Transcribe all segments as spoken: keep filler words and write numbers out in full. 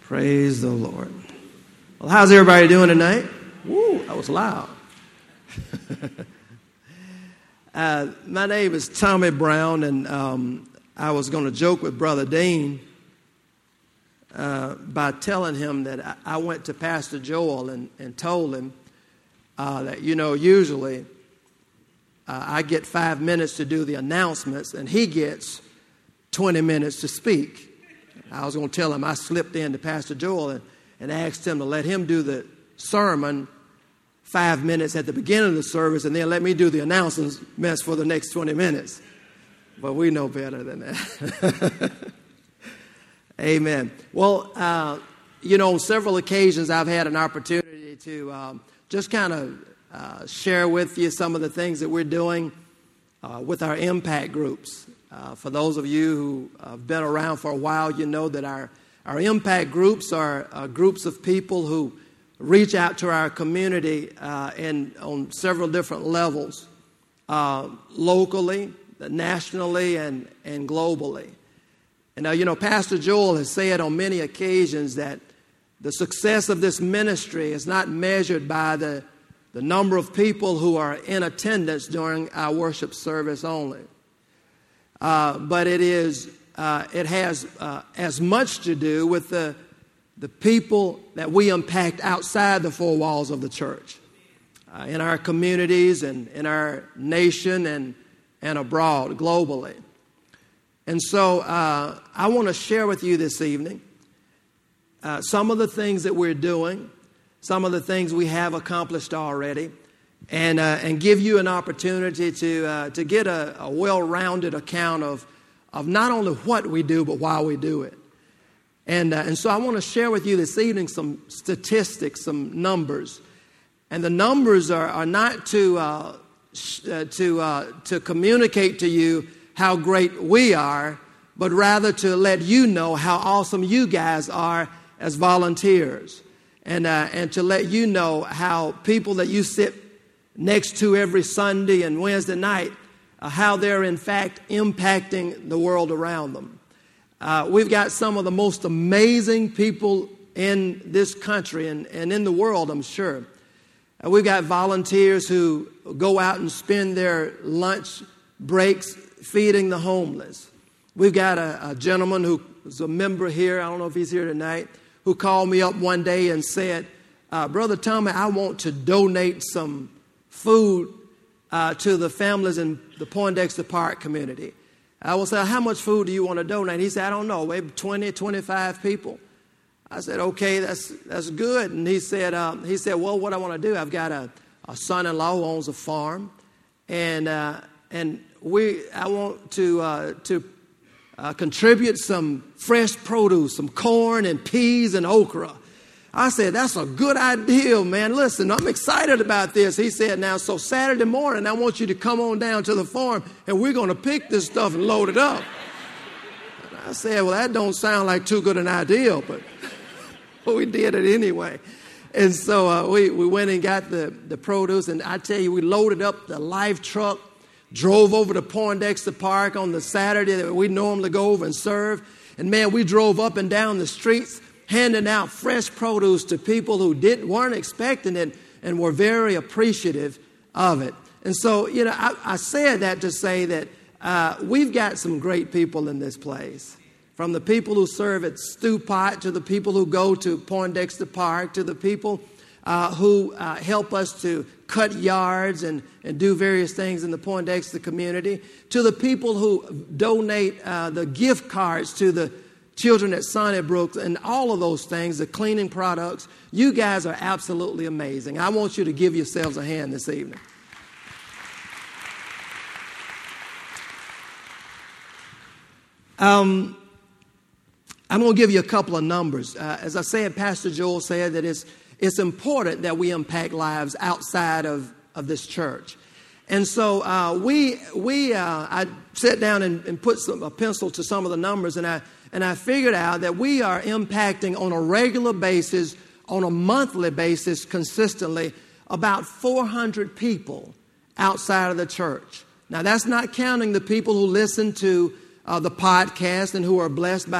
Praise the Lord. Well, how's everybody doing tonight? Woo, that was loud. uh, my name is Tommy Brown, and um, I was going to joke with Brother Dean uh, by telling him that I, I went to Pastor Joel and, and told him uh, that, you know, usually uh, I get five minutes to do the announcements, and he gets twenty minutes to speak. I was going to tell him I slipped in to Pastor Joel and, and asked him to let him do the sermon five minutes at the beginning of the service and then let me do the announcements for the next twenty minutes. But we know better than that. Amen. Well, uh, you know, on several occasions I've had an opportunity to um, just kind of uh, share with you some of the things that we're doing uh, with our impact groups. Uh, for those of you who have been around for a while, you know that our, our impact groups are uh, groups of people who reach out to our community uh, in, on several different levels, uh, locally, nationally, and, and globally. And now, you know, Pastor Joel has said on many occasions that the success of this ministry is not measured by the, the number of people who are in attendance during our worship service only. Uh, but it is, uh, it has uh, as much to do with the, the people that we impact outside the four walls of the church, uh, in our communities and in our nation and, and abroad, globally. And so uh, I want to share with you this evening uh, some of the things that we're doing, some of the things we have accomplished already, and uh, and give you an opportunity to uh, to get a, a well-rounded account of of not only what we do but why we do it. And uh, and so I want to share with you this evening some statistics, some numbers, and the numbers are are not to uh, sh- uh, to uh, to communicate to you how great we are, but rather to let you know how awesome you guys are as volunteers, and uh, and to let you know how people that you sit next to every Sunday and Wednesday night, uh, how they're in fact impacting the world around them. Uh, we've got some of the most amazing people in this country and, and in the world, I'm sure. Uh, we've got volunteers who go out and spend their lunch breaks feeding the homeless. We've got a, a gentleman who's a member here, I don't know if he's here tonight, who called me up one day and said, uh, Brother Tommy, I want to donate some food uh, to the families in the Poindexter Park community. I will say, how much food do you want to donate? He said, I don't know, maybe twenty, twenty-five people. I said, okay, that's that's good. And he said, um, he said, well, what I want to do, I've got a, a son-in-law who owns a farm, and uh, and we I want to uh, to uh, contribute some fresh produce, some corn and peas and okra. I said, that's a good idea, man. Listen, I'm excited about this. He said, now, so Saturday morning, I want you to come on down to the farm, and we're going to pick this stuff and load it up. And I said, well, that don't sound like too good an idea, but, but we did it anyway. And so uh, we, we went and got the, the produce, and I tell you, we loaded up the live truck, drove over to Poindexter Park on the Saturday that we normally go over and serve. And, man, we drove up and down the streets, handing out fresh produce to people who didn't weren't expecting it and were very appreciative of it. And so, you know, I, I said that to say that uh, we've got some great people in this place. From the people who serve at Stew Pot to the people who go to Poindexter Park to the people uh, who uh, help us to cut yards and, and do various things in the Poindexter community, to the people who donate uh, the gift cards to the children at Sunnybrook and all of those things, the cleaning products. You guys are absolutely amazing. I want you to give yourselves a hand this evening. Um, I'm going to give you a couple of numbers. Uh, as I said, Pastor Joel said that it's, it's important that we impact lives outside of, of this church. And so uh, we, we uh, I sat down and, and put some, a pencil to some of the numbers, and I And I figured out that we are impacting on a regular basis, on a monthly basis, consistently, about four hundred people outside of the church. Now, that's not counting the people who listen to uh, the podcast and who are blessed by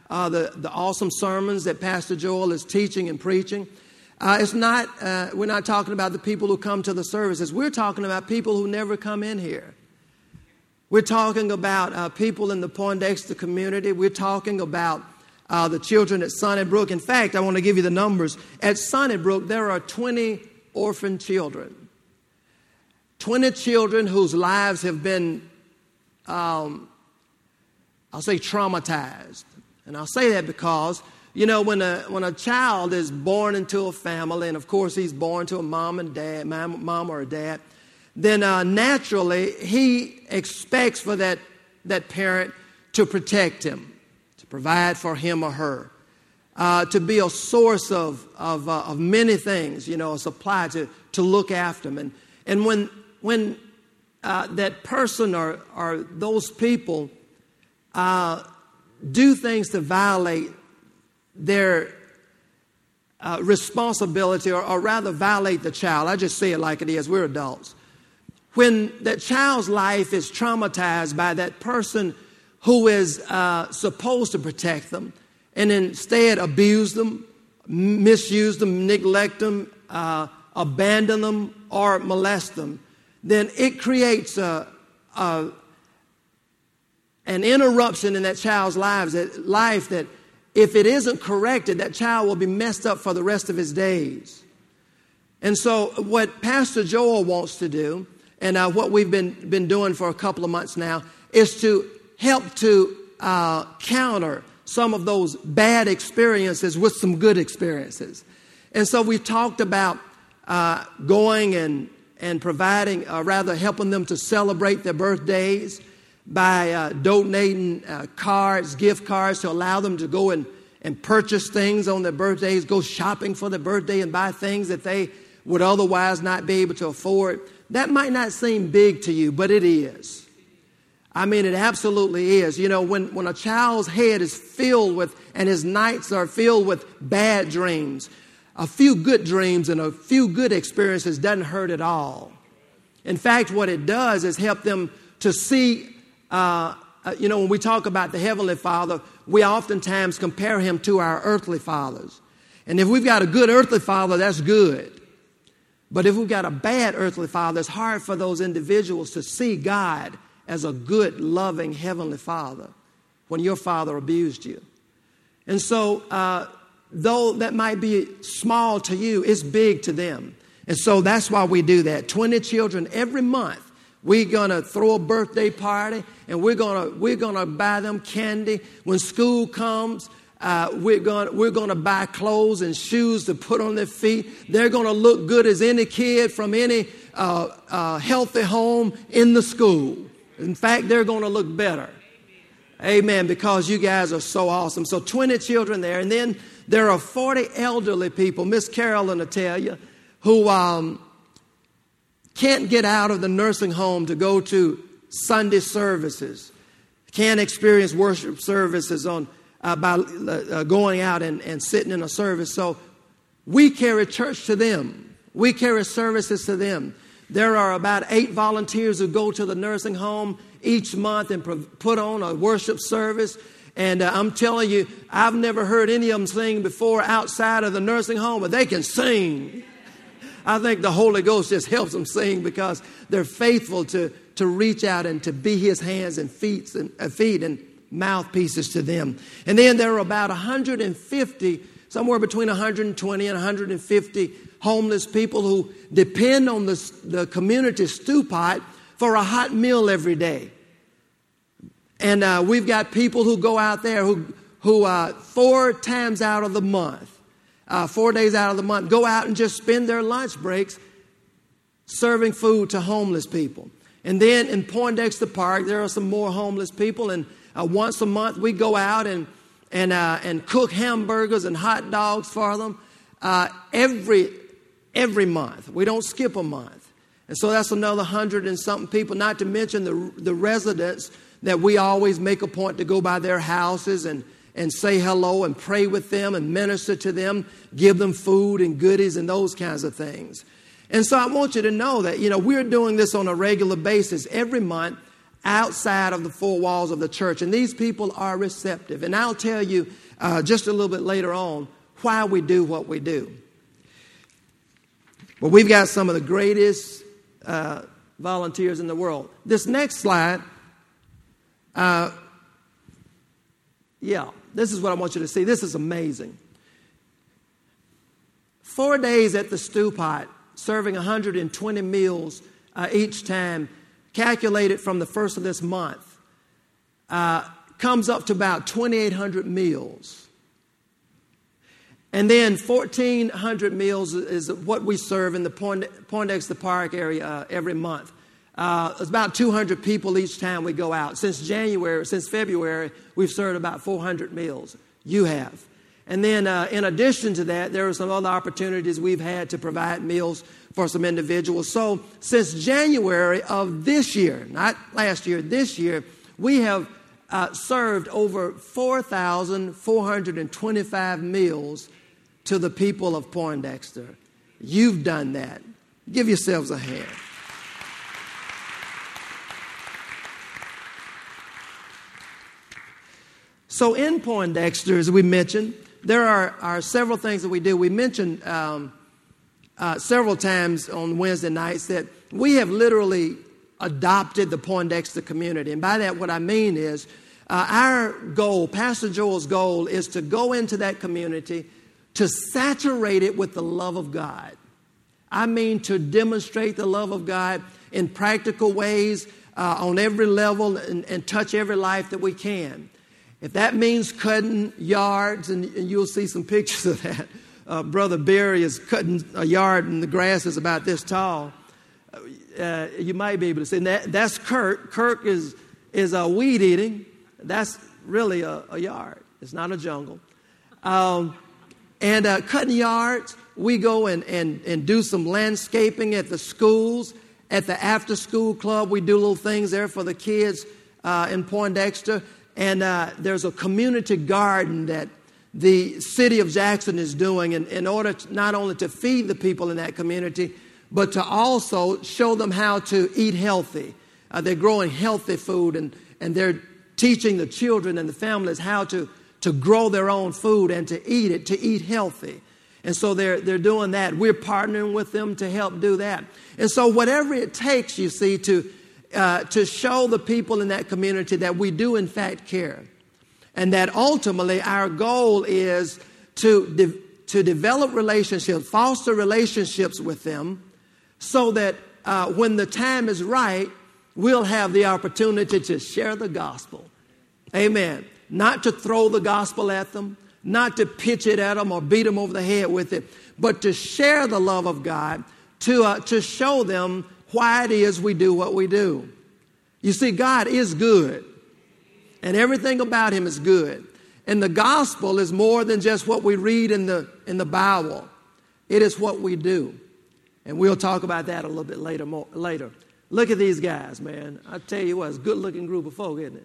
uh, the, the awesome sermons that Pastor Joel is teaching and preaching. Uh, it's not, uh, we're not talking about the people who come to the services. We're talking about people who never come in here. We're talking about uh, people in the Poindexter community. We're talking about uh, the children at Sunnybrook. In fact, I want to give you the numbers. At Sunnybrook, there are twenty orphan children. twenty children whose lives have been, um, I'll say, traumatized. And I'll say that because, you know, when a when a child is born into a family, and of course he's born to a mom and dad, mom, mom or a dad, then uh, naturally he expects for that, that parent to protect him, to provide for him or her, uh, to be a source of of, uh, of many things, you know, a supply to, to look after them. And, and when, when uh, that person or, or those people uh, do things to violate their uh, responsibility, or, or rather violate the child. I just say it like it is. We're adults. When that child's life is traumatized by that person who is uh, supposed to protect them, and instead abuse them, misuse them, neglect them, uh, abandon them, or molest them, then it creates a, a, an interruption in that child's lives, that life that if it isn't corrected, that child will be messed up for the rest of his days. And so what Pastor Joel wants to do, and uh, what we've been, been doing for a couple of months now, is to help to uh, counter some of those bad experiences with some good experiences. And so we've talked about uh, going and, and providing, uh, rather helping them to celebrate their birthdays by uh, donating uh, cards, gift cards, to allow them to go and, and purchase things on their birthdays, go shopping for their birthday and buy things that they would otherwise not be able to afford. That might not seem big to you, but it is. I mean, it absolutely is. You know, when, when a child's head is filled with, and his nights are filled with bad dreams, a few good dreams and a few good experiences doesn't hurt at all. In fact, what it does is help them to see, uh, uh, you know, when we talk about the Heavenly Father, we oftentimes compare him to our earthly fathers. And if we've got a good earthly father, that's good. But if we've got a bad earthly father, it's hard for those individuals to see God as a good, loving Heavenly Father when your father abused you. And so, uh, though that might be small to you, it's big to them. And so that's why we do that. twenty children every month. We're going to throw a birthday party, and we're going to we're going to buy them candy. When school comes, Uh, we're going we're going to buy clothes and shoes to put on their feet. They're going to look good as any kid from any uh, uh, healthy home in the school. In fact, they're going to look better. Amen, because you guys are so awesome. So twenty children there. And then there are forty elderly people, Miss Carolyn will tell you, who um, can't get out of the nursing home to go to Sunday services, can't experience worship services on Uh, by uh, going out and, and sitting in a service. So we carry church to them. We carry services to them. There are about eight volunteers who go to the nursing home each month and pro- put on a worship service. And uh, I'm telling you, I've never heard any of them sing before outside of the nursing home, but they can sing. I think the Holy Ghost just helps them sing because they're faithful to, to reach out and to be his hands and feet and, uh, feet and mouthpieces to them. And then there are about one hundred fifty, somewhere between one hundred twenty and one hundred fifty homeless people who depend on the, the community stew pot for a hot meal every day. And uh, we've got people who go out there who, who uh, four times out of the month, uh, four days out of the month, go out and just spend their lunch breaks serving food to homeless people. And then in Poindexter Park, there are some more homeless people, and Uh, once a month, we go out and and uh, and cook hamburgers and hot dogs for them uh, every every month. We don't skip a month, and so that's another hundred and something people. Not to mention the the residents that we always make a point to go by their houses and and say hello and pray with them and minister to them, give them food and goodies and those kinds of things. And so I want you to know that, you know, we're doing this on a regular basis every month. outside of the four walls of the church. And these people are receptive. And I'll tell you uh, just a little bit later on why we do what we do. But we've got some of the greatest uh, volunteers in the world. This next slide, uh, yeah, this is what I want you to see. This is amazing. Four days at the stew pot, serving one hundred twenty meals uh, each time, calculated from the first of this month, uh, comes up to about twenty-eight hundred meals. And then fourteen hundred meals is what we serve in the Poindexter Park area uh, every month. Uh, it's about two hundred people each time we go out. Since January, since February, we've served about four hundred meals. You have. And then uh, in addition to that, there are some other opportunities we've had to provide meals for some individuals. So since January of this year, not last year, this year, we have uh, served over four thousand four hundred twenty-five meals to the people of Poindexter. You've done that. Give yourselves a hand. So in Poindexter, as we mentioned, there are, are several things that we do. We mentioned um, uh, several times on Wednesday nights that we have literally adopted the Poindexter community. And by that, what I mean is uh, our goal, Pastor Joel's goal, is to go into that community to saturate it with the love of God. I mean to demonstrate the love of God in practical ways uh, on every level and, and touch every life that we can. If that means cutting yards, and, and you'll see some pictures of that. Uh, Brother Barry is cutting a yard and the grass is about this tall. Uh, you might be able to see. That, that's Kirk. Kirk is, is uh, weed eating. That's really a, a yard. It's not a jungle. Um, and uh, cutting yards, we go and, and, and do some landscaping at the schools. At the after-school club, we do little things there for the kids uh, in Poindexter. And uh, there's a community garden that the city of Jackson is doing in, in order to, not only to feed the people in that community, but to also show them how to eat healthy. Uh, they're growing healthy food, and, and they're teaching the children and the families how to, to grow their own food and to eat it, to eat healthy. And so they're, they're doing that. We're partnering with them to help do that. And so whatever it takes, you see, to Uh, to show the people in that community that we do in fact care. And that ultimately our goal is to, de- to develop relationships, foster relationships with them so that uh, when the time is right, we'll have the opportunity to share the gospel. Amen. Not to throw the gospel at them, not to pitch it at them or beat them over the head with it, but to share the love of God, to, uh, to show them why it is we do what we do. You see, God is good, and everything about him is good. And the gospel is more than just what we read in the in the Bible. It is what we do. And we'll talk about that a little bit later. More, later. Look at these guys, man. I tell you what, it's a good-looking group of folk, isn't it?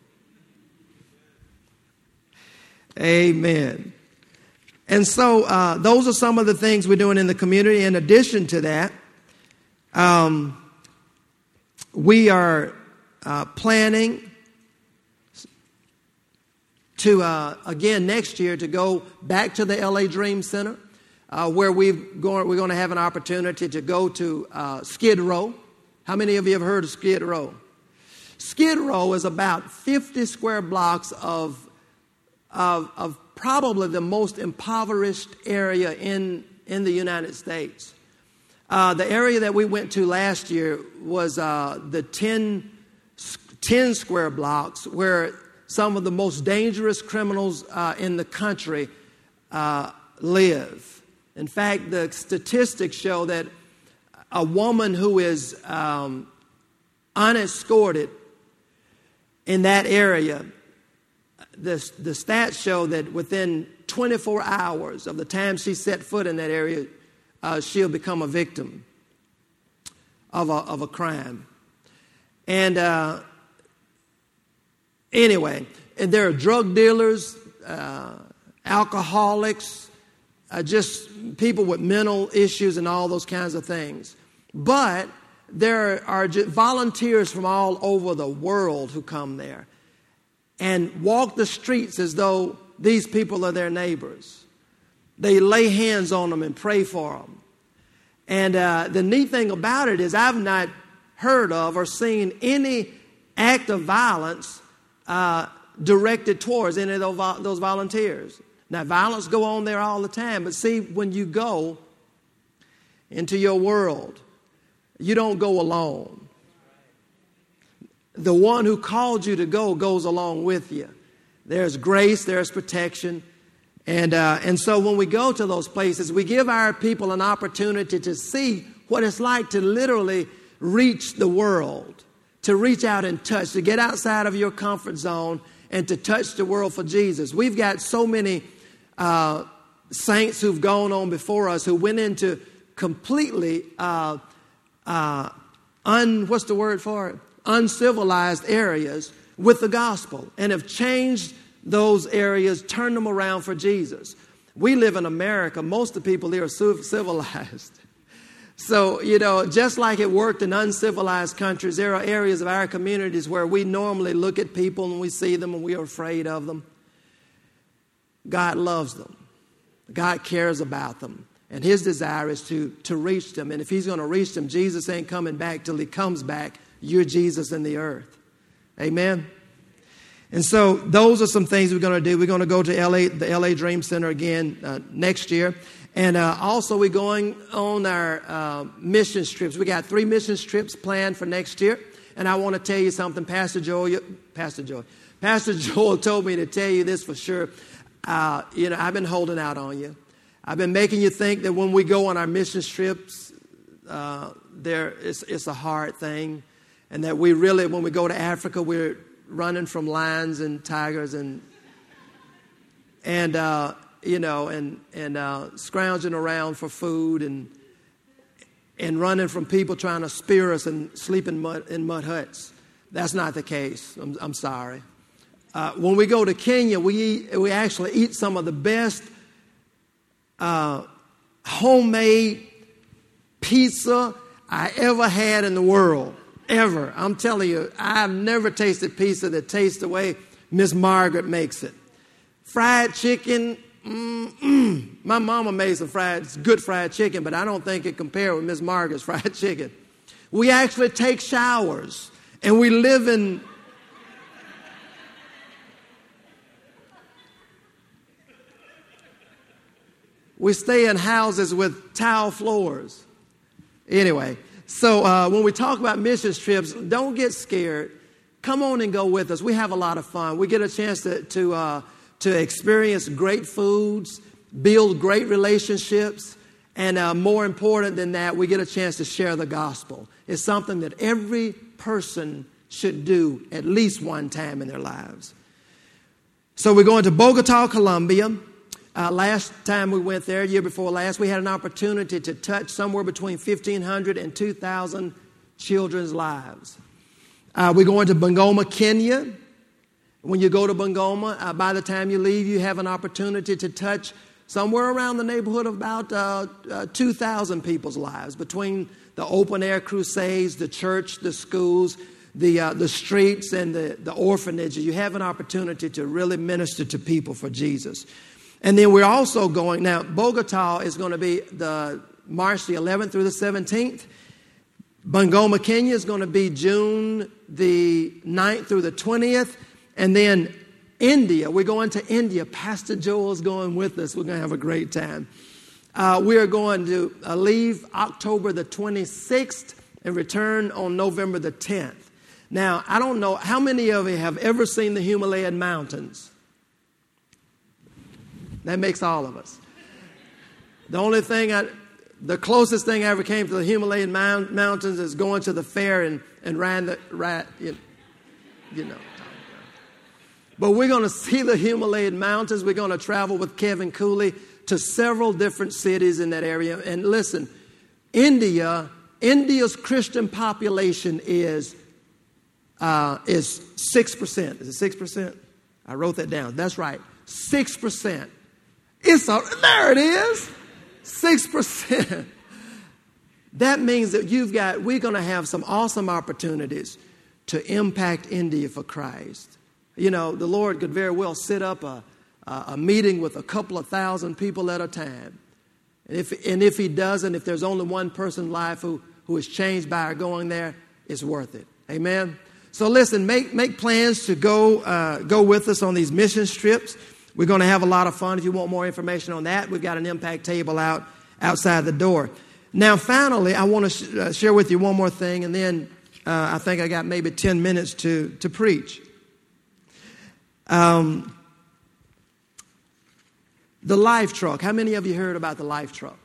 Amen. And so uh, those are some of the things we're doing in the community. In addition to that, um, we are uh, planning to, uh, again, next year to go back to the L A Dream Center, uh, where we've going, we're going to have an opportunity to go to uh, Skid Row. How many of you have heard of Skid Row? Skid Row is about fifty square blocks of, of, of probably the most impoverished area in, in the United States. Uh, the area that we went to last year was uh, the ten, ten square blocks where some of the most dangerous criminals uh, in the country uh, live. In fact, the statistics show that a woman who is um, unescorted in that area, the, the stats show that within twenty-four hours of the time she set foot in that area, Uh, she'll become a victim of a, of a crime. And uh, anyway, and there are drug dealers, uh, alcoholics, uh, just people with mental issues and all those kinds of things. But there are volunteers from all over the world who come there and walk the streets as though these people are their neighbors. They lay hands on them and pray for them. And uh, the neat thing about it is I've not heard of or seen any act of violence uh, directed towards any of those, those volunteers. Now, violence go on there all the time, but see, when you go into your world, you don't go alone. The one who called you to go goes along with you. There's grace, there's protection. And, uh, and so when we go to those places, we give our people an opportunity to see what it's like to literally reach the world, to reach out and touch, to get outside of your comfort zone and to touch the world for Jesus. We've got so many uh, saints who've gone on before us who went into completely, uh, uh, un, what's the word for it? uncivilized areas with the gospel and have changed those areas, turned them around for Jesus. We live in America. Most of the people here are civilized. So, you know, just like it worked in uncivilized countries, there are areas of our communities where we normally look at people and we see them and we are afraid of them. God loves them. God cares about them. And his desire is to, to reach them. And if he's going to reach them, Jesus ain't coming back till he comes back. You're Jesus in the earth. Amen. And so those are some things we're going to do. We're going to go to L A, the L A Dream Center again uh, next year. And uh, also we're going on our uh, mission trips. We got three mission trips planned for next year. And I want to tell you something. Pastor Joel, Pastor Joel, Pastor Joel told me to tell you this for sure. Uh, you know, I've been holding out on you. I've been making you think that when we go on our mission trips, uh, there it's, it's a hard thing. And that we really, when we go to Africa, we're running from lions and tigers and, and uh, you know, and, and uh, scrounging around for food and, and running from people trying to spear us and sleep in mud, in mud huts. That's not the case. I'm, I'm sorry. Uh, when we go to Kenya, we eat, we actually eat some of the best uh, homemade pizza I ever had in the world. Ever. I'm telling you, I've never tasted pizza that tastes the way Miss Margaret makes it. Fried chicken, mm-mm. My mama made some fried, good fried chicken, but I don't think it compared with Miss Margaret's fried chicken. We actually take showers, and we live in... We stay in houses with tile floors. Anyway... So uh, when we talk about mission trips, don't get scared. Come on and go with us. We have a lot of fun. We get a chance to to, uh, to experience great foods, build great relationships, and uh, more important than that, we get a chance to share the gospel. It's something that every person should do at least one time in their lives. So we're going to Bogota, Colombia. Uh, last time we went there, year before last, we had an opportunity to touch somewhere between fifteen hundred and two thousand children's lives. Uh, we're going to Bungoma, Kenya. When you go to Bungoma, uh, by the time you leave, you have an opportunity to touch somewhere around the neighborhood of about uh, uh, two thousand people's lives between the open-air crusades, the church, the schools, the uh, the streets, and the, the orphanages. You have an opportunity to really minister to people for Jesus. And then we're also going, now Bogota is going to be the March the eleventh through the seventeenth. Bungoma, Kenya is going to be June the ninth through the twentieth. And then India, we're going to India. Pastor Joel's going with us. We're going to have a great time. Uh, we are going to uh, leave October the twenty-sixth and return on November the tenth. Now, I don't know, how many of you have ever seen the Himalayan mountains? That makes all of us. The only thing, I, the closest thing I ever came to the Himalayan mount, mountains is going to the fair and, and ran the, rat, you, you know. But we're going to see the Himalayan mountains. We're going to travel with Kevin Cooley to several different cities in that area. And listen, India, India's Christian population is, uh, is six percent. Is it six percent? I wrote that down. That's right. six percent. It's a, there it is. six percent. that means that you've got, we're going to have some awesome opportunities to impact India for Christ. You know, the Lord could very well set up a, a, a meeting with a couple of thousand people at a time. And if, and if he doesn't, if there's only one person's life who, who is changed by our going there, it's worth it. Amen? So listen, make, make plans to go, uh, go with us on these mission trips. We're going to have a lot of fun. If you want more information on that, we've got an impact table out outside the door. Now, finally, I want to sh- uh, share with you one more thing, and then uh, I think I got maybe ten minutes to, to preach. Um, the Life Truck. How many of you heard about the Life Truck?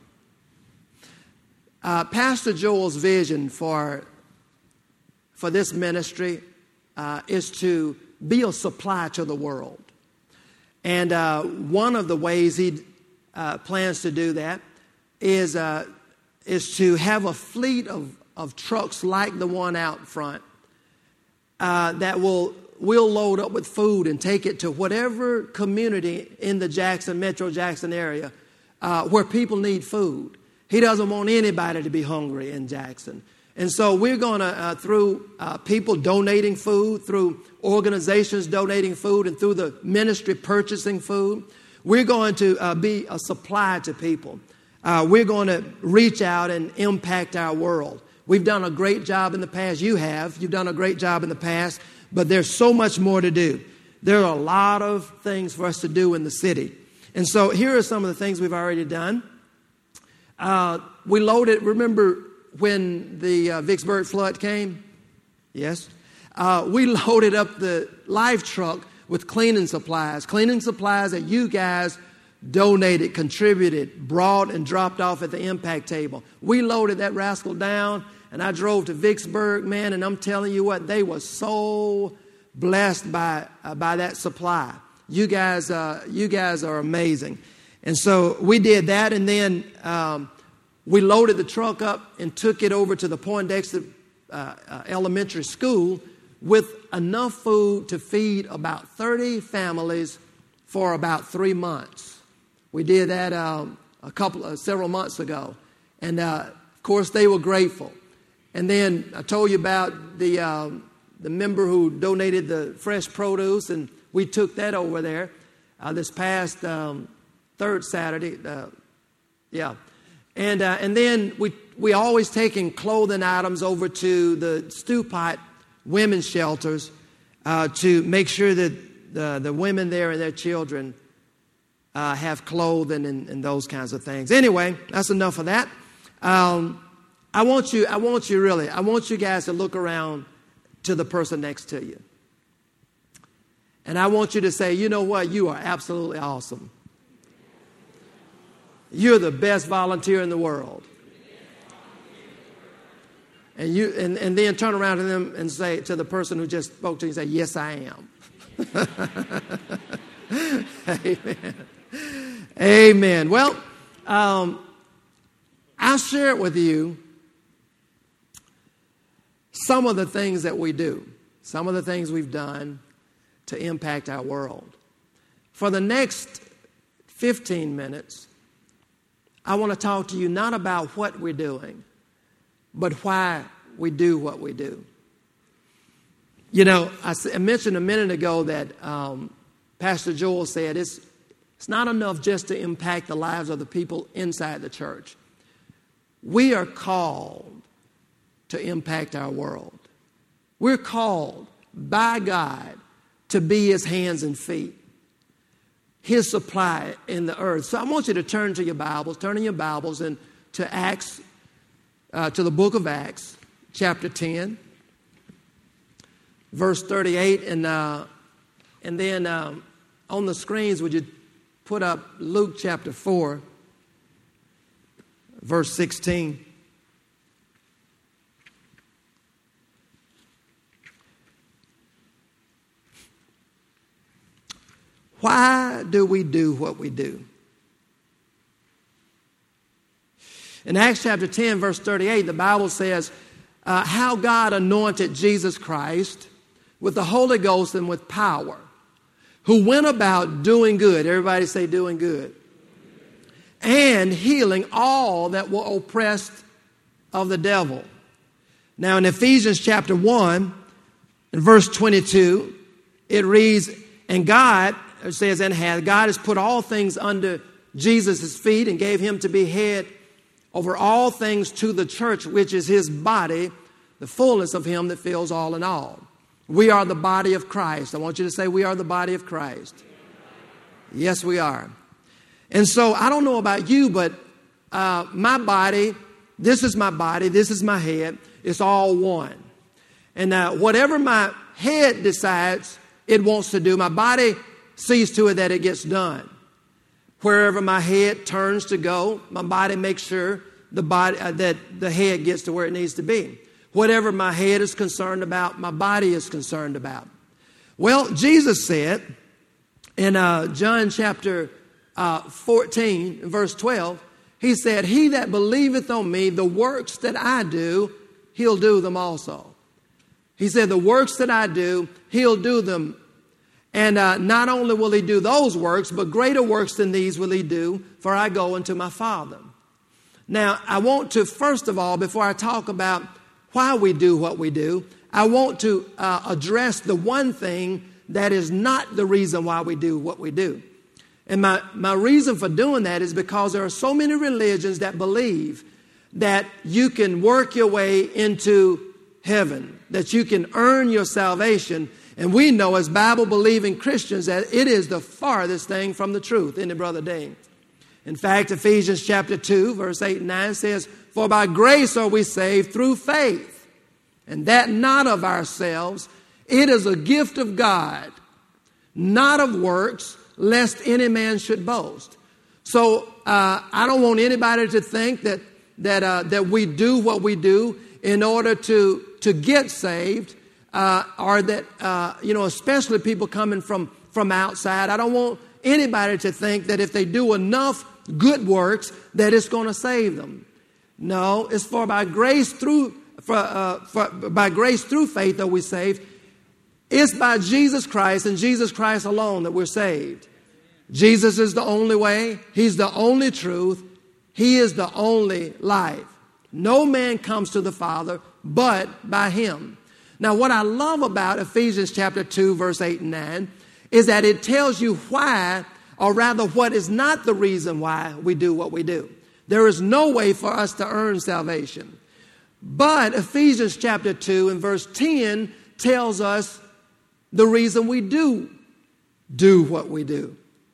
Uh, Pastor Joel's vision for, for this ministry uh, is to be a supply to the world. And uh, one of the ways he uh, plans to do that is uh, is to have a fleet of, of trucks like the one out front uh, that will will load up with food and take it to whatever community in the Jackson, Metro Jackson area uh, where people need food. He doesn't want anybody to be hungry in Jackson. And so we're going to, uh, through uh, people donating food, through organizations donating food, and through the ministry purchasing food, we're going to uh, be a supply to people. Uh, we're going to reach out and impact our world. We've done a great job in the past. You have. You've done a great job in the past. But there's so much more to do. There are a lot of things for us to do in the city. And so here are some of the things we've already done. Uh, we loaded, remember when the uh, Vicksburg flood came? Yes. Uh, we loaded up the Life Truck with cleaning supplies. Cleaning supplies that you guys donated, contributed, brought, and dropped off at the impact table. We loaded that rascal down, and I drove to Vicksburg, man, and I'm telling you what, they were so blessed by uh, by that supply. You guys, uh, you guys are amazing. And so we did that, and then um, we loaded the truck up and took it over to the Poindexter uh, uh, Elementary School with enough food to feed about thirty families for about three months. We did that um, a couple, uh, several months ago, and uh, of course they were grateful. And then I told you about the um, the member who donated the fresh produce, and we took that over there uh, this past um, third Saturday. Uh, yeah, and uh, and then we we always taking clothing items over to the Stewpot women's shelters uh, to make sure that the the women there and their children uh, have clothing and, and those kinds of things. Anyway, that's enough of that. Um, I want you, I want you really, I want you guys to look around to the person next to you. And I want you to say, you know what, you are absolutely awesome. You're the best volunteer in the world. And you, and, and then turn around to them and say to the person who just spoke to you, say, yes, I am. Amen. Amen. Well, um, I'll share it with you. Some of the things that we do, some of the things we've done to impact our world. For the next fifteen minutes, I want to talk to you not about what we're doing, but why we do what we do. You know, I mentioned a minute ago that um, Pastor Joel said it's, it's not enough just to impact the lives of the people inside the church. We are called to impact our world. We're called by God to be His hands and feet, His supply in the earth. So I want you to turn to your Bibles, turn in your Bibles and to Acts, uh, to the book of Acts, chapter ten, verse thirty-eight, and uh, and then um, on the screens, would you put up Luke chapter four, verse sixteen. Why do we do what we do? In Acts chapter ten, verse thirty-eight, the Bible says uh, how God anointed Jesus Christ with the Holy Ghost and with power, who went about doing good. Everybody say doing good. And healing all that were oppressed of the devil. Now in Ephesians chapter one, in verse twenty-two, it reads, and God, it says, and hath, God has put all things under Jesus' feet and gave him to be head over all things to the church, which is his body, the fullness of him that fills all in all. We are the body of Christ. I want you to say, we are the body of Christ. Yes, we are. And so I don't know about you, but uh, my body, this is my body, this is my head. It's all one. And uh, whatever my head decides it wants to do, my body sees to it that it gets done. Wherever my head turns to go, my body makes sure the body uh, that the head gets to where it needs to be. Whatever my head is concerned about, my body is concerned about. Well, Jesus said in uh, John chapter uh, fourteen, verse twelve, he said, he that believeth on me, the works that I do, he'll do them also. He said, the works that I do, he'll do them. And uh, not only will he do those works, but greater works than these will he do, for I go unto my Father. Now, I want to, first of all, before I talk about why we do what we do, I want to uh, address the one thing that is not the reason why we do what we do. And my, my reason for doing that is because there are so many religions that believe that you can work your way into heaven, that you can earn your salvation. And we know as Bible-believing Christians that it is the farthest thing from the truth, isn't it, Brother Dane? In fact, Ephesians chapter two, verse eight and nine says, for by grace are we saved through faith, and that not of ourselves. It is a gift of God, not of works, lest any man should boast. So uh, I don't want anybody to think that that uh, that we do what we do in order to to get saved. Uh, or that, uh, you know, especially people coming from, from outside. I don't want anybody to think that if they do enough good works that it's going to save them. No, it's for by grace through, for, uh, for, by grace through faith that we're saved. It's by Jesus Christ and Jesus Christ alone that we're saved. Jesus is the only way. He's the only truth. He is the only life. No man comes to the Father but by him. Now, what I love about Ephesians chapter two, verse eight and nine, is that it tells you why, or rather what is not the reason why we do what we do. There is no way for us to earn salvation. But Ephesians chapter two and verse ten tells us the reason we do do what we do.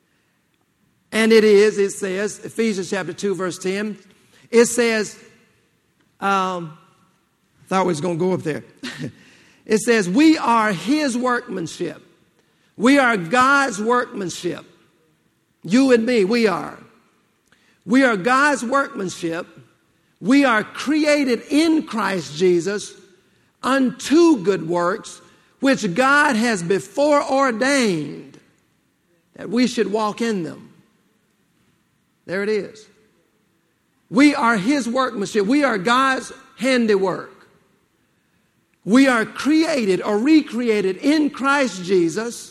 And it is, it says, Ephesians chapter two, verse ten, it says, um, I thought we was going to go up there. It says, we are his workmanship. We are God's workmanship. You and me, we are. We are God's workmanship. We are created in Christ Jesus unto good works, which God has before ordained that we should walk in them. There it is. We are his workmanship. We are God's handiwork. We are created or recreated in Christ Jesus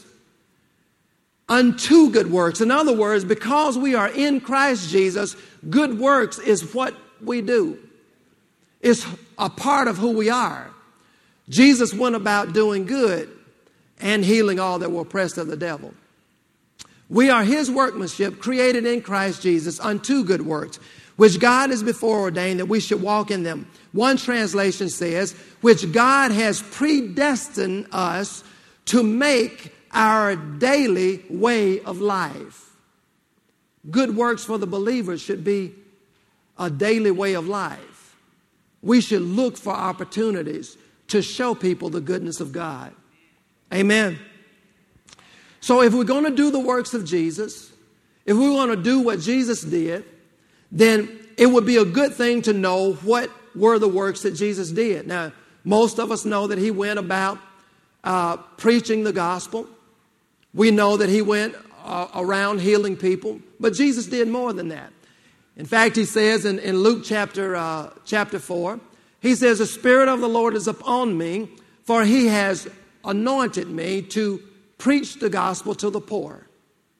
unto good works. In other words, because we are in Christ Jesus, good works is what we do. It's a part of who we are. Jesus went about doing good and healing all that were oppressed of the devil. We are his workmanship, created in Christ Jesus unto good works, which God has before ordained that we should walk in them. One translation says, which God has predestined us to make our daily way of life. Good works for the believer should be a daily way of life. We should look for opportunities to show people the goodness of God. Amen. So if we're going to do the works of Jesus, if we want to do what Jesus did, then it would be a good thing to know what were the works that Jesus did. Now, most of us know that he went about uh, preaching the gospel. We know that he went uh, around healing people, but Jesus did more than that. In fact, he says in, in Luke chapter, uh, chapter four, he says, the Spirit of the Lord is upon me, for he has anointed me to preach the gospel to the poor.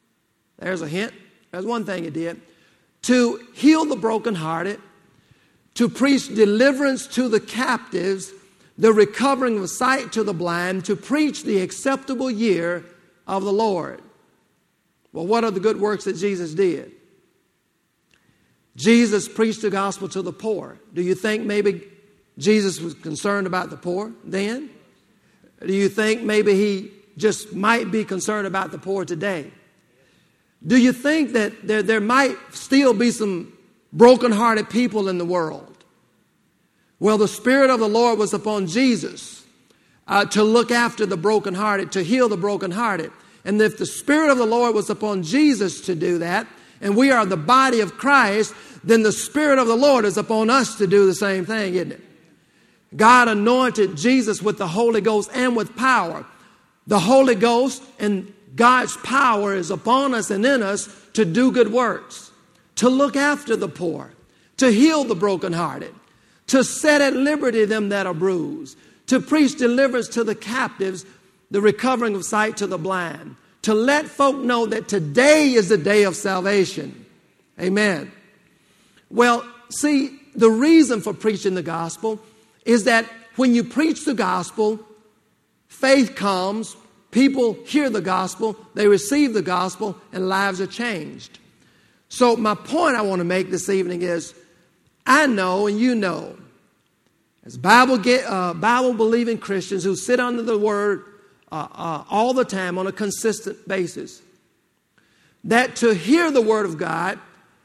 There's a hint. There's one thing he did. To heal the brokenhearted, to preach deliverance to the captives, the recovering of sight to the blind, to preach the acceptable year of the Lord. Well, what are the good works that Jesus did? Jesus preached the gospel to the poor. Do you think maybe Jesus was concerned about the poor then? Do you think maybe he just might be concerned about the poor today? Do you think that there, there might still be some brokenhearted people in the world? Well, the Spirit of the Lord was upon Jesus uh, to look after the brokenhearted, to heal the brokenhearted. And if the Spirit of the Lord was upon Jesus to do that, and we are the body of Christ, then the Spirit of the Lord is upon us to do the same thing, isn't it? God anointed Jesus with the Holy Ghost and with power. The Holy Ghost and God's power is upon us and in us to do good works, to look after the poor, to heal the brokenhearted, to set at liberty them that are bruised, to preach deliverance to the captives, the recovering of sight to the blind, to let folk know that today is the day of salvation. Amen. Well, see, the reason for preaching the gospel is that when you preach the gospel, faith comes, people hear the gospel, they receive the gospel, and lives are changed. So my point I want to make this evening is, I know and you know, as Bible get, uh, Bible-believing Christians who sit under the Word uh, uh, all the time on a consistent basis, that to hear the Word of God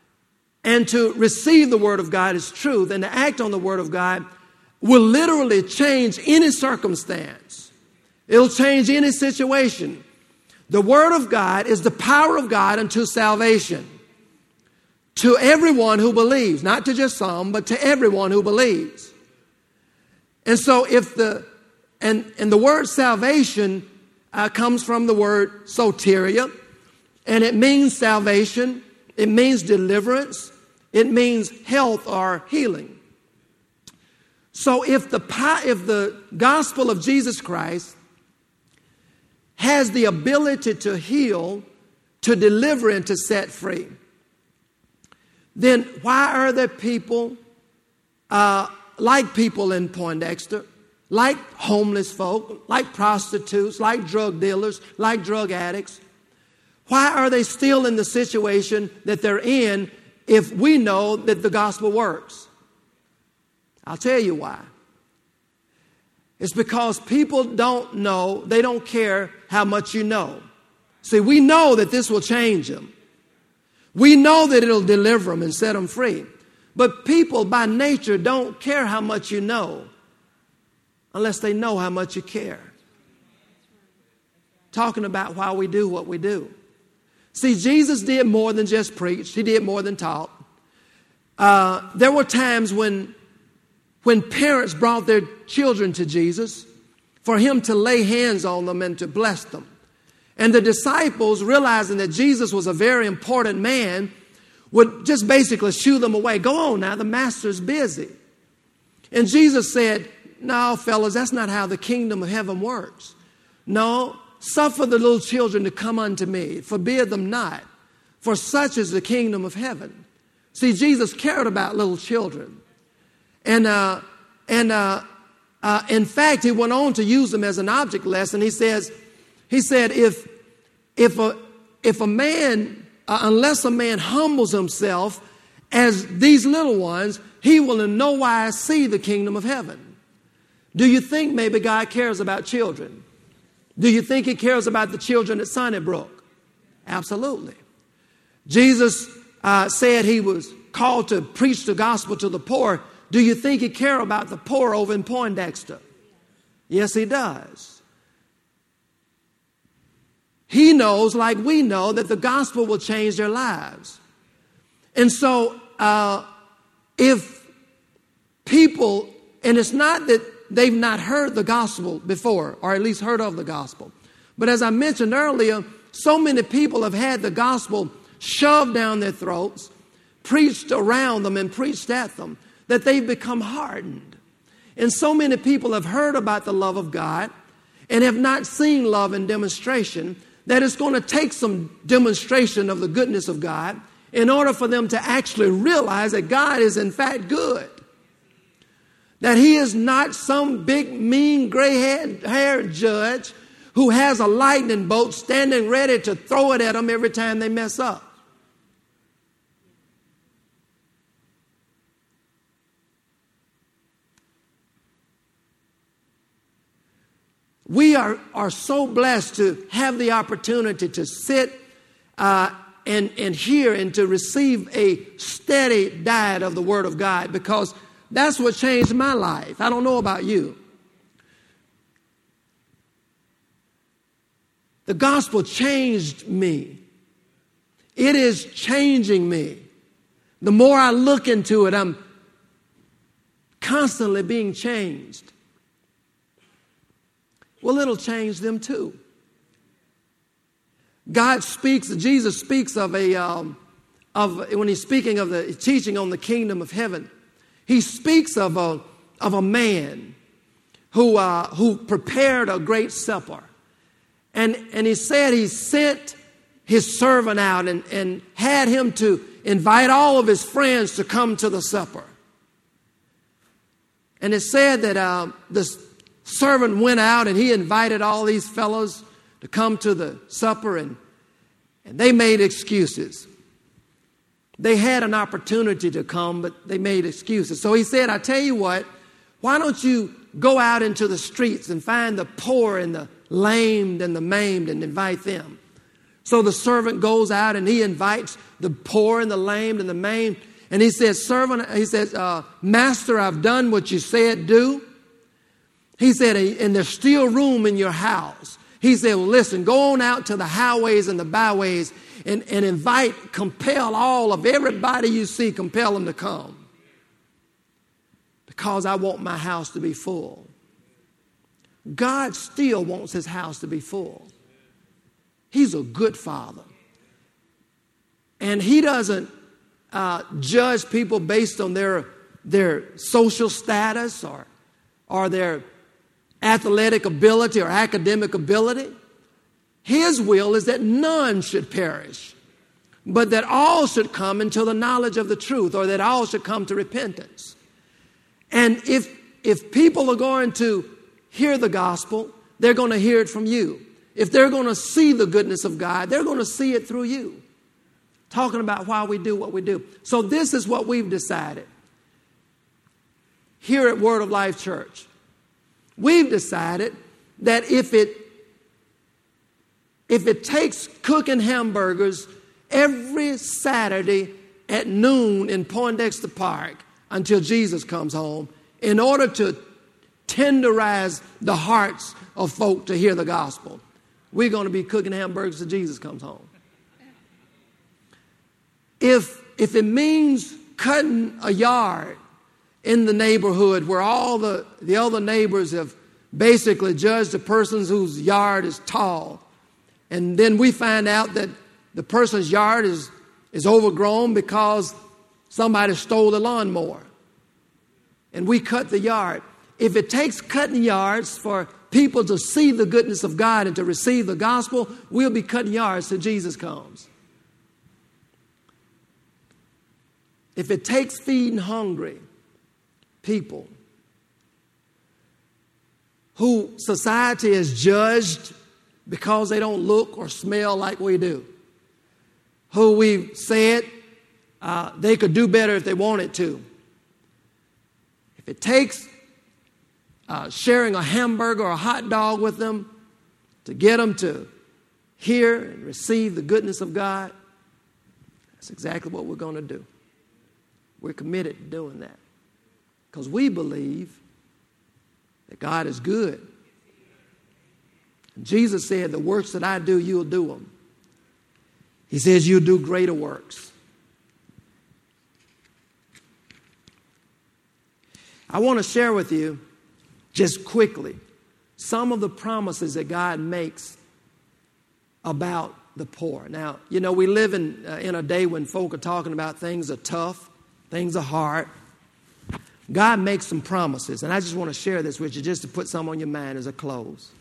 and to receive the Word of God as truth and to act on the Word of God will literally change any circumstance. It'll change any situation. The Word of God is the power of God unto salvation to everyone who believes, not to just some, but to everyone who believes. And so if the, and, and the word salvation uh, comes from the word soteria, and it means salvation, it means deliverance, it means health or healing. So if the, if the gospel of Jesus Christ has the ability to heal, to deliver, and to set free, then why are there people uh, like people in Poindexter, like homeless folk, like prostitutes, like drug dealers, like drug addicts? Why are they still in the situation that they're in if we know that the gospel works? I'll tell you why. It's because people don't know, they don't care how much you know. See, we know that this will change them. We know that it'll deliver them and set them free. But people by nature don't care how much you know unless they know how much you care. Talking about why we do what we do. See, Jesus did more than just preach. He did more than taught. Uh, there were times when, when parents brought their children to Jesus for him to lay hands on them and to bless them. And the disciples, realizing that Jesus was a very important man, would just basically shoo them away. Go on now, the master's busy. And Jesus said, no, fellas, that's not how the kingdom of heaven works. No, suffer the little children to come unto me. Forbid them not, for such is the kingdom of heaven. See, Jesus cared about little children. And, uh, and uh, uh, in fact, he went on to use them as an object lesson. He says, he said, if, if, a, if a man, uh, unless a man humbles himself as these little ones, he will in no wise see the kingdom of heaven. Do you think maybe God cares about children? Do you think he cares about the children at Sunnybrook? Absolutely. Jesus uh, said he was called to preach the gospel to the poor. Do you think he cares about the poor over in Poindexter? Yes, he does. He knows, like we know, that the gospel will change their lives. And so uh, if people, and it's not that they've not heard the gospel before, or at least heard of the gospel. But as I mentioned earlier, so many people have had the gospel shoved down their throats, preached around them and preached at them, that they've become hardened. And so many people have heard about the love of God and have not seen love in demonstration, that it's going to take some demonstration of the goodness of God in order for them to actually realize that God is in fact good. That he is not some big, mean, gray-haired judge who has a lightning bolt standing ready to throw it at them every time they mess up. We are, are so blessed to have the opportunity to sit uh, and, and hear and to receive a steady diet of the Word of God, because that's what changed my life. I don't know about you. The gospel changed me. It is changing me. The more I look into it, I'm constantly being changed. Well, it'll change them too. God speaks, Jesus speaks of a, um, of when he's speaking of the teaching on the kingdom of heaven, he speaks of a, of a man who, uh, who prepared a great supper. And, and he said he sent his servant out and, and had him to invite all of his friends to come to the supper. And it said that uh, the servant went out and he invited all these fellows to come to the supper, and, and they made excuses. They had an opportunity to come, but they made excuses. So he said, I tell you what, why don't you go out into the streets and find the poor and the lamed and the maimed and invite them. So the servant goes out and he invites the poor and the lamed and the maimed. And he says, servant, he says, uh, Master, I've done what you said do. He said, and there's still room in your house. He said, well, listen, go on out to the highways and the byways and, and invite, compel all of everybody you see, compel them to come. Because I want my house to be full. God still wants his house to be full. He's a good father. And he doesn't uh, judge people based on their, their social status or, or their athletic ability or academic ability. His will is that none should perish, but that all should come into the knowledge of the truth, or that all should come to repentance. And if if people are going to hear the gospel, they're going to hear it from you. If they're going to see the goodness of God, they're going to see it through you. Talking about why we do what we do. So this is what we've decided here at Word of Life Church. We've decided that if it if it takes cooking hamburgers every Saturday at noon in Poindexter Park until Jesus comes home, in order to tenderize the hearts of folk to hear the gospel, we're going to be cooking hamburgers till Jesus comes home. If, if it means cutting a yard in the neighborhood where all the, the other neighbors have basically judged the person whose yard is tall, and then we find out that the person's yard is, is overgrown because somebody stole the lawnmower, and we cut the yard. If it takes cutting yards for people to see the goodness of God and to receive the gospel, we'll be cutting yards till Jesus comes. If it takes feeding hungry people who society has judged because they don't look or smell like we do, who we've said uh, they could do better if they wanted to. If it takes uh, sharing a hamburger or a hot dog with them to get them to hear and receive the goodness of God, that's exactly what we're going to do. We're committed to doing that because we believe that God is good. And Jesus said, the works that I do, you'll do them. He says you'll do greater works. I want to share with you just quickly some of the promises that God makes about the poor. Now, you know, we live in, uh, in a day when folk are talking about things are tough, things are hard. God makes some promises, and I just want to share this with you just to put some on your mind as I close.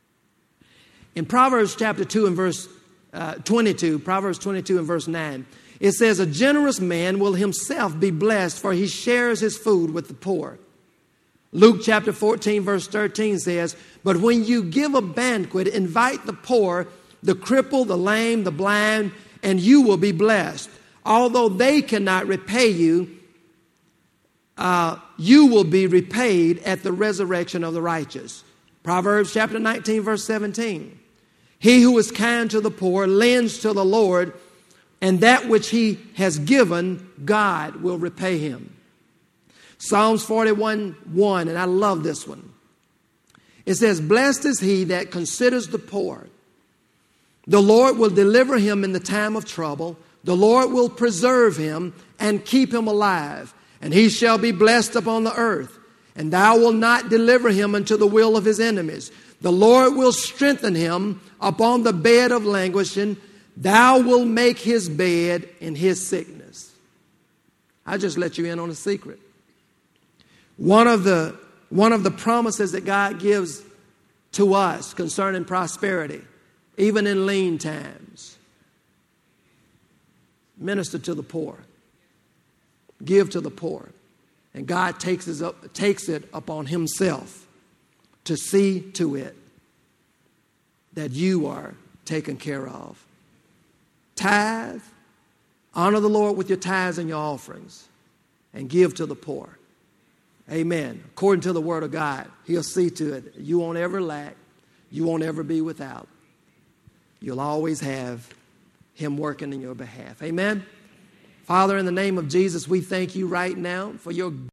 In Proverbs chapter two and verse uh, twenty-two, Proverbs twenty-two and verse nine, It says, a generous man will himself be blessed, for he shares his food with the poor. Luke chapter fourteen, verse thirteen says, but when you give a banquet, invite the poor, the crippled, the lame, the blind, and you will be blessed. Although they cannot repay you, uh, you will be repaid at the resurrection of the righteous. Proverbs chapter nineteen, verse seventeen. He who is kind to the poor lends to the Lord, and that which he has given, God will repay him. Psalms forty-one, one, and I love this one. It says, blessed is he that considers the poor. The Lord will deliver him in the time of trouble. The Lord will preserve him and keep him alive, and he shall be blessed upon the earth. And thou wilt not deliver him unto the will of his enemies. The Lord will strengthen him upon the bed of languishing. Thou wilt make his bed in his sickness. I just let you in on a secret. One of the, one of the promises that God gives to us concerning prosperity, even in lean times, minister to the poor. Give to the poor. And God takes it, up, takes it upon himself to see to it that you are taken care of. Tithe. Honor the Lord with your tithes and your offerings. And give to the poor. Amen. According to the word of God, he'll see to it. You won't ever lack. You won't ever be without. You'll always have him working in your behalf. Amen. Father, in the name of Jesus, we thank you right now for your